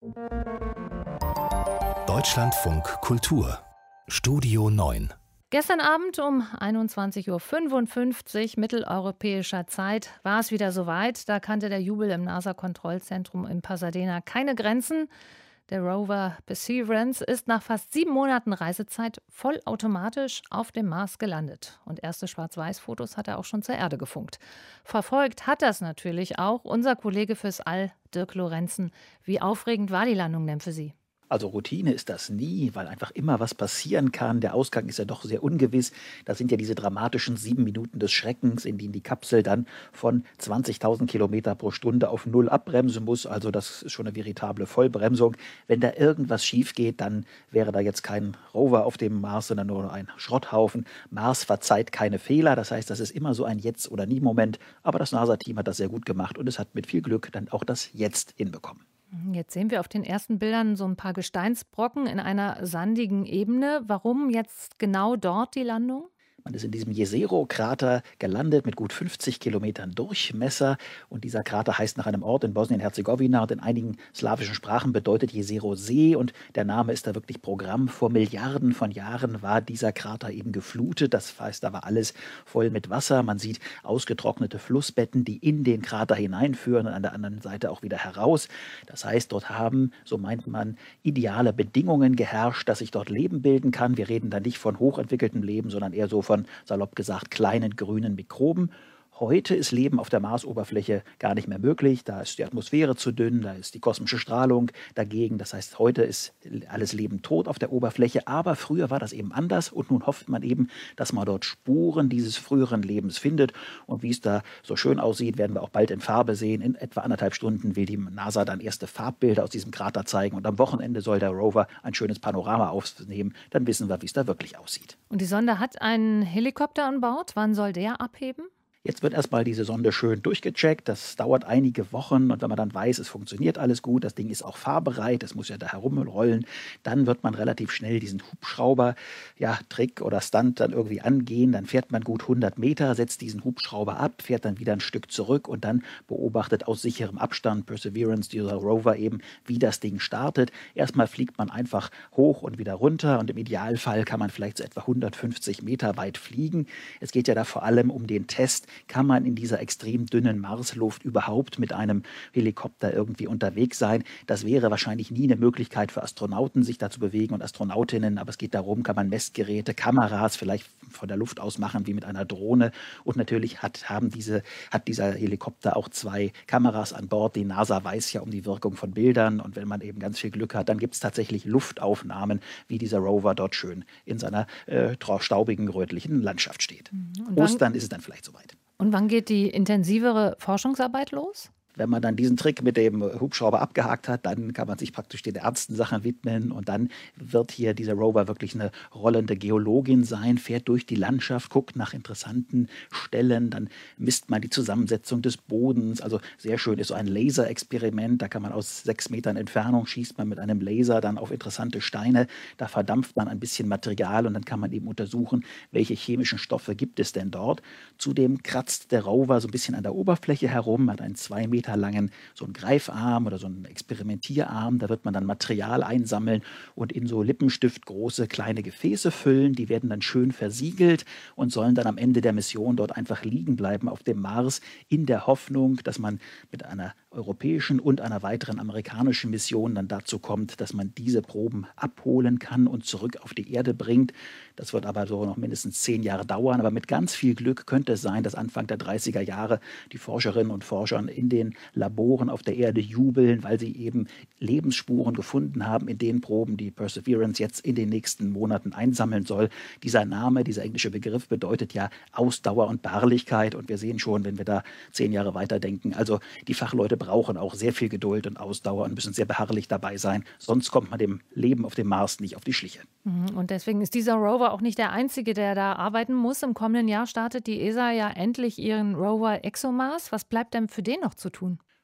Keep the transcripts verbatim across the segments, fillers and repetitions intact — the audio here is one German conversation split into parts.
Deutschlandfunk Kultur Studio neun. Gestern Abend um einundzwanzig Uhr fünfundfünfzig mitteleuropäischer Zeit war es wieder soweit. Da kannte der Jubel im NASA-Kontrollzentrum in Pasadena keine Grenzen. Der Rover Perseverance ist nach fast sieben Monaten Reisezeit vollautomatisch auf dem Mars gelandet. Und erste Schwarz-Weiß-Fotos hat er auch schon zur Erde gefunkt. Verfolgt hat das natürlich auch unser Kollege fürs All, Dirk Lorenzen. Wie aufregend war die Landung denn für Sie? Also Routine ist das nie, weil einfach immer was passieren kann. Der Ausgang ist ja doch sehr ungewiss. Das sind ja diese dramatischen sieben Minuten des Schreckens, in denen die Kapsel dann von zwanzigtausend Kilometer pro Stunde auf Null abbremsen muss. Also das ist schon eine veritable Vollbremsung. Wenn da irgendwas schief geht, dann wäre da jetzt kein Rover auf dem Mars, sondern nur ein Schrotthaufen. Mars verzeiht keine Fehler. Das heißt, das ist immer so ein Jetzt- oder Nie-Moment. Aber das NASA-Team hat das sehr gut gemacht und es hat mit viel Glück dann auch das Jetzt hinbekommen. Jetzt sehen wir auf den ersten Bildern so ein paar Gesteinsbrocken in einer sandigen Ebene. Warum jetzt genau dort die Landung? Man ist in diesem Jezero-Krater gelandet mit gut fünfzig Kilometern Durchmesser. Und dieser Krater heißt nach einem Ort in Bosnien-Herzegowina und in einigen slawischen Sprachen bedeutet Jezero-See. Und der Name ist da wirklich Programm. Vor Milliarden von Jahren war dieser Krater eben geflutet. Das heißt, da war alles voll mit Wasser. Man sieht ausgetrocknete Flussbetten, die in den Krater hineinführen und an der anderen Seite auch wieder heraus. Das heißt, dort haben, so meint man, ideale Bedingungen geherrscht, dass sich dort Leben bilden kann. Wir reden da nicht von hochentwickeltem Leben, sondern eher so von von, salopp gesagt, kleinen grünen Mikroben. Heute ist Leben auf der Marsoberfläche gar nicht mehr möglich. Da ist die Atmosphäre zu dünn, da ist die kosmische Strahlung dagegen. Das heißt, heute ist alles Leben tot auf der Oberfläche. Aber früher war das eben anders und nun hofft man eben, dass man dort Spuren dieses früheren Lebens findet. Und wie es da so schön aussieht, werden wir auch bald in Farbe sehen. In etwa anderthalb Stunden will die NASA dann erste Farbbilder aus diesem Krater zeigen. Und am Wochenende soll der Rover ein schönes Panorama aufnehmen. Dann wissen wir, wie es da wirklich aussieht. Und die Sonde hat einen Helikopter an Bord. Wann soll der abheben? Jetzt wird erstmal diese Sonde schön durchgecheckt. Das dauert einige Wochen. Und wenn man dann weiß, es funktioniert alles gut, das Ding ist auch fahrbereit, es muss ja da herumrollen, dann wird man relativ schnell diesen Hubschrauber, ja, Trick oder Stunt dann irgendwie angehen. Dann fährt man gut hundert Meter, setzt diesen Hubschrauber ab, fährt dann wieder ein Stück zurück und dann beobachtet aus sicherem Abstand Perseverance, dieser Rover eben, wie das Ding startet. Erstmal fliegt man einfach hoch und wieder runter und im Idealfall kann man vielleicht so etwa hundertfünfzig Meter weit fliegen. Es geht ja da vor allem um den Test, kann man in dieser extrem dünnen Marsluft überhaupt mit einem Helikopter irgendwie unterwegs sein. Das wäre wahrscheinlich nie eine Möglichkeit für Astronauten, sich da zu bewegen und Astronautinnen. Aber es geht darum, kann man Messgeräte, Kameras vielleicht von der Luft aus machen, wie mit einer Drohne. Und natürlich hat, haben diese, hat dieser Helikopter auch zwei Kameras an Bord. Die NASA weiß ja um die Wirkung von Bildern. Und wenn man eben ganz viel Glück hat, dann gibt es tatsächlich Luftaufnahmen, wie dieser Rover dort schön in seiner äh, staubigen, rötlichen Landschaft steht. Und Ostern ist es dann vielleicht soweit. Und wann geht die intensivere Forschungsarbeit los? Wenn man dann diesen Trick mit dem Hubschrauber abgehakt hat, dann kann man sich praktisch den ernsten Sachen widmen und dann wird hier dieser Rover wirklich eine rollende Geologin sein, fährt durch die Landschaft, guckt nach interessanten Stellen, dann misst man die Zusammensetzung des Bodens. Also sehr schön ist so ein Laserexperiment, da kann man aus sechs Metern Entfernung, schießt man mit einem Laser dann auf interessante Steine, da verdampft man ein bisschen Material und dann kann man eben untersuchen, welche chemischen Stoffe gibt es denn dort. Zudem kratzt der Rover so ein bisschen an der Oberfläche herum, hat einen zwei Meter langen so einen Greifarm oder so einen Experimentierarm. Da wird man dann Material einsammeln und in so Lippenstift große kleine Gefäße füllen. Die werden dann schön versiegelt und sollen dann am Ende der Mission dort einfach liegen bleiben auf dem Mars in der Hoffnung, dass man mit einer europäischen und einer weiteren amerikanischen Mission dann dazu kommt, dass man diese Proben abholen kann und zurück auf die Erde bringt. Das wird aber so noch mindestens zehn Jahre dauern. Aber mit ganz viel Glück könnte es sein, dass Anfang der dreißiger Jahre die Forscherinnen und Forscher in den Laboren auf der Erde jubeln, weil sie eben Lebensspuren gefunden haben in den Proben, die Perseverance jetzt in den nächsten Monaten einsammeln soll. Dieser Name, dieser englische Begriff bedeutet ja Ausdauer und Beharrlichkeit. Und wir sehen schon, wenn wir da zehn Jahre weiterdenken, also die Fachleute brauchen auch sehr viel Geduld und Ausdauer und müssen sehr beharrlich dabei sein. Sonst kommt man dem Leben auf dem Mars nicht auf die Schliche. Und deswegen ist dieser Rover auch nicht der einzige, der da arbeiten muss. Im kommenden Jahr startet die E S A ja endlich ihren Rover ExoMars. Was bleibt denn für den noch zu tun?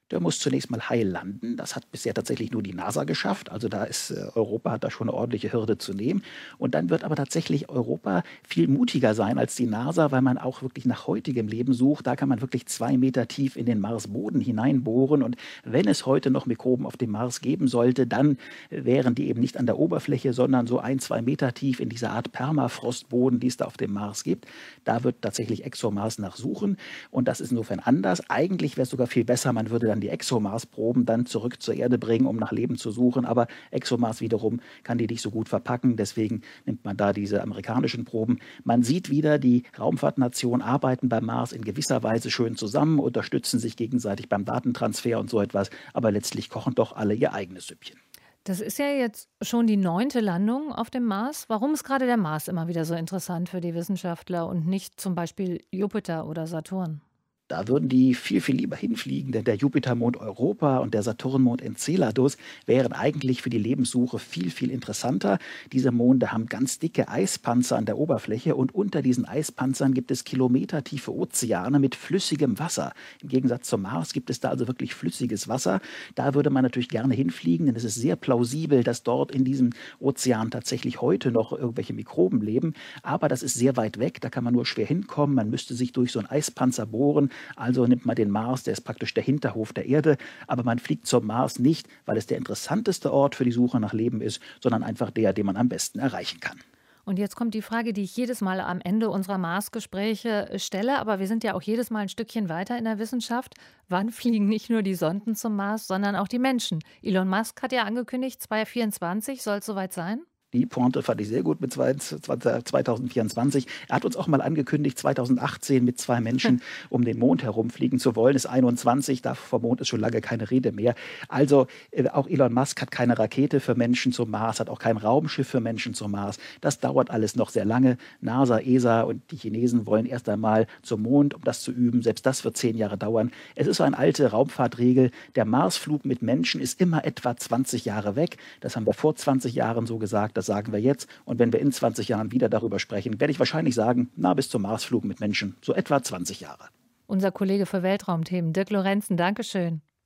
Der muss zunächst mal heil landen. Das hat bisher tatsächlich nur die NASA geschafft. Also da ist äh, Europa hat da schon eine ordentliche Hürde zu nehmen. Und dann wird aber tatsächlich Europa viel mutiger sein als die NASA, weil man auch wirklich nach heutigem Leben sucht. Da kann man wirklich zwei Meter tief in den Marsboden hineinbohren. Und wenn es heute noch Mikroben auf dem Mars geben sollte, dann wären die eben nicht an der Oberfläche, sondern so ein, zwei Meter tief in dieser Art Permafrostboden, die es da auf dem Mars gibt. Da wird tatsächlich ExoMars nach suchen. Und das ist insofern anders. Eigentlich wäre es sogar viel besser, man würde dann die ExoMars-Proben dann zurück zur Erde bringen, um nach Leben zu suchen. Aber ExoMars wiederum kann die nicht so gut verpacken. Deswegen nimmt man da diese amerikanischen Proben. Man sieht wieder, die Raumfahrtnationen arbeiten beim Mars in gewisser Weise schön zusammen, unterstützen sich gegenseitig beim Datentransfer und so etwas. Aber letztlich kochen doch alle ihr eigenes Süppchen. Das ist ja jetzt schon die neunte Landung auf dem Mars. Warum ist gerade der Mars immer wieder so interessant für die Wissenschaftler und nicht zum Beispiel Jupiter oder Saturn? Da würden die viel, viel lieber hinfliegen, denn der Jupitermond Europa und der Saturnmond Enceladus wären eigentlich für die Lebenssuche viel, viel interessanter. Diese Monde haben ganz dicke Eispanzer an der Oberfläche und unter diesen Eispanzern gibt es kilometertiefe Ozeane mit flüssigem Wasser. Im Gegensatz zum Mars gibt es da also wirklich flüssiges Wasser. Da würde man natürlich gerne hinfliegen, denn es ist sehr plausibel, dass dort in diesem Ozean tatsächlich heute noch irgendwelche Mikroben leben. Aber das ist sehr weit weg, da kann man nur schwer hinkommen. Man müsste sich durch so einen Eispanzer bohren. Also nimmt man den Mars, der ist praktisch der Hinterhof der Erde, aber man fliegt zum Mars nicht, weil es der interessanteste Ort für die Suche nach Leben ist, sondern einfach der, den man am besten erreichen kann. Und jetzt kommt die Frage, die ich jedes Mal am Ende unserer Mars-Gespräche stelle, aber wir sind ja auch jedes Mal ein Stückchen weiter in der Wissenschaft. Wann fliegen nicht nur die Sonden zum Mars, sondern auch die Menschen? Elon Musk hat ja angekündigt, zweitausendvierundzwanzig soll es soweit sein. Die Pointe fand ich sehr gut mit zweitausendvierundzwanzig. Er hat uns auch mal angekündigt, zweitausendachtzehn mit zwei Menschen um den Mond herumfliegen zu wollen. Ist einundzwanzig, da vom Mond ist schon lange keine Rede mehr. Also äh, auch Elon Musk hat keine Rakete für Menschen zum Mars, hat auch kein Raumschiff für Menschen zum Mars. Das dauert alles noch sehr lange. NASA, E S A und die Chinesen wollen erst einmal zum Mond, um das zu üben. Selbst das wird zehn Jahre dauern. Es ist so eine alte Raumfahrtregel. Der Marsflug mit Menschen ist immer etwa zwanzig Jahre weg. Das haben wir vor zwanzig Jahren so gesagt. Das sagen wir jetzt. Und wenn wir in zwanzig Jahren wieder darüber sprechen, werde ich wahrscheinlich sagen, na, bis zum Marsflug mit Menschen, so etwa zwanzig Jahre. Unser Kollege für Weltraumthemen, Dirk Lorenzen, Dankeschön.